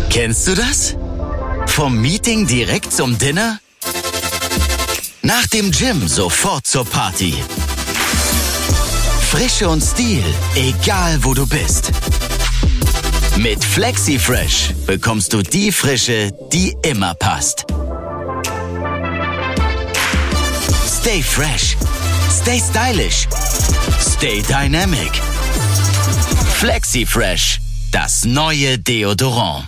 Kennst du das? Vom Meeting direkt zum Dinner? Nach dem Gym sofort zur Party. Frische und Stil, egal wo du bist. Mit FlexiFresh bekommst du die Frische, die immer passt. Stay fresh, stay stylish, stay dynamic. FlexiFresh, das neue Deodorant.